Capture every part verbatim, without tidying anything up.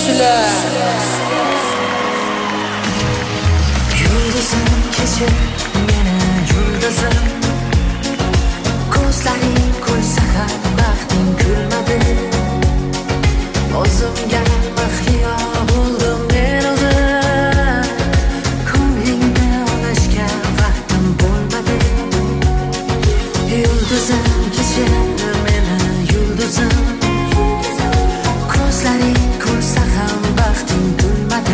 qarshilar. Yulduzim kechir meni yulduzim, ko'zlaring kulsa ham baxting kulmadi. O'zimga mahliyo bo'ldim men o'zim, ko'nglingni olishga vaqtim bo'lmadi. Yulduzim kechir meni yulduzim, ko'zlaring kulsa ham baxting kulmadi.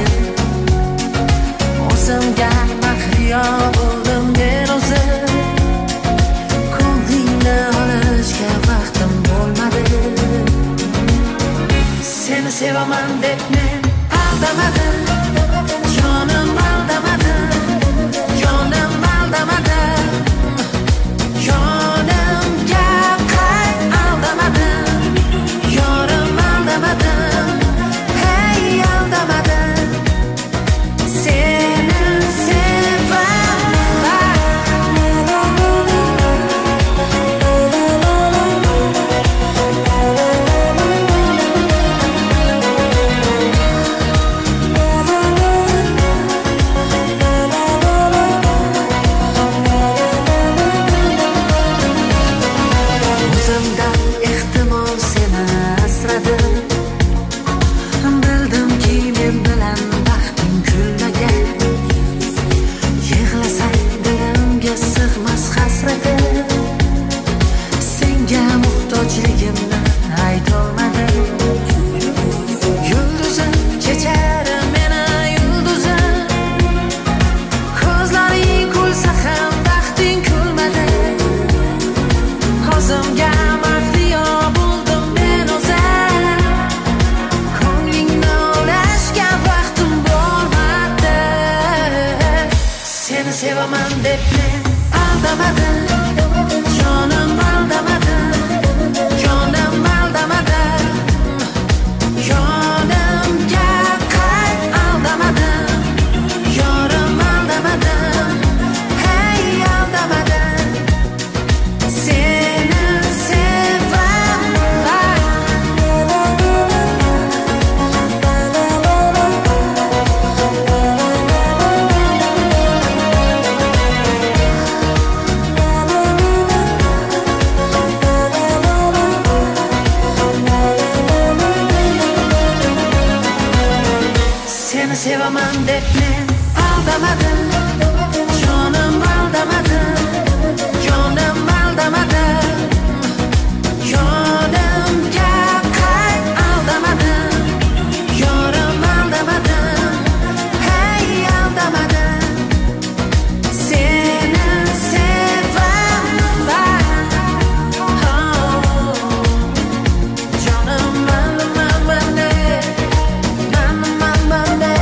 O'zimga mahliyo bo'ldim men o'zim, ko'nglingni olishga vaqtim bo'lmadi. Seni sevaman deb men aldamadim, jonim aldamadim, jonim aldamadim, jonimga qay aldamadim, yorim aldamadim, hey aldamadim. Seni sevaman. O'zimdan ehtimol seni asradim, bildimki men bilan baxting kulmagan. Yig'lasang dilimga sig'mas hasratim, senga muhtojligimni aytolmadim. Yulduzim kechar meni yulduzim, ko'zlaring kulsa ham baxting kulmadi. O'zimga mahliyo bo'ldim men o'zim, ko'nglingni olishga vaqtim bo'lmadi. Seni sevaman deb men aldamadim, jonim aldamadim, jonim aldamadim, jonimga qay aldamadim, yorim aldamadim, hey aldamadim. Seni sevaman. Seni sevaman deb men aldamadim, jonim aldamadim, jonim aldamadim, jonimga qay aldamadim, yorim aldamadim, hey aldamadim. Seni sevaman. Oh, jonim aldamadim, aldamadim.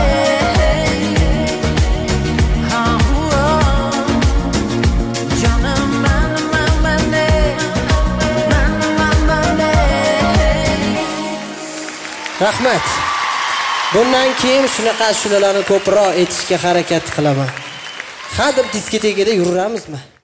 Rahmat. Bundan keyin shunaqa ashulalarni ko'proq aytishga harakat qilaman. Hadeb diskotekada yuramizmi?